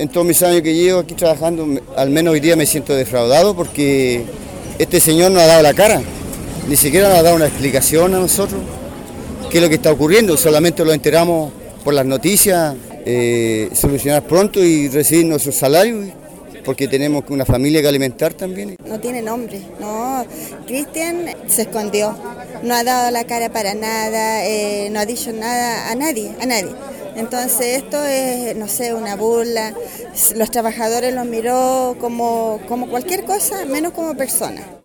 en todos mis años que llevo aquí trabajando, al menos hoy día me siento defraudado porque este señor no ha dado la cara, ni siquiera nos ha dado una explicación a nosotros qué es lo que está ocurriendo, solamente lo enteramos por las noticias, solucionar pronto y recibir nuestro salario, porque tenemos una familia que alimentar también. No tiene nombre, no. Cristian se escondió, no ha dado la cara para nada, no ha dicho nada a nadie. Entonces esto es, no sé, una burla. Los trabajadores los miró como cualquier cosa, menos como persona.